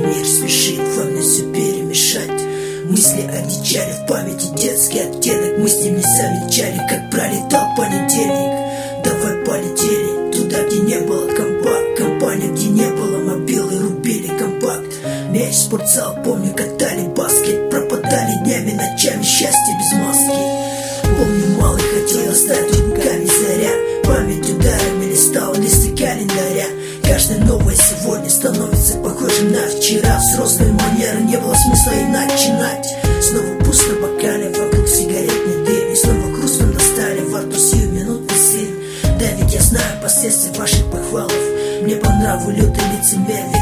Мир спешит во мне все перемешать. Мысли одичали, в памяти детский оттенок. Мы с ним не замечали, как пролетал понедельник. Давай полетели туда, где не было компакт. Компания, где не было мобилы, рубили компакт. Мяч, спортзал, помню, катали баскет. Пропадали днями, ночами, счастье без маски. Помню, малый хотел стать руками заря. Память ударами листал листы календаря. Каждое новое сегодня становится похожим на вчера. Взрослые манеры, не было смысла и начинать. Снова пусто в бокале, вокруг сигаретный дым. И снова грустно достали во рту сиюминутный сын. Да ведь я знаю последствия ваших похвалов. Мне по нраву лютый лицемер.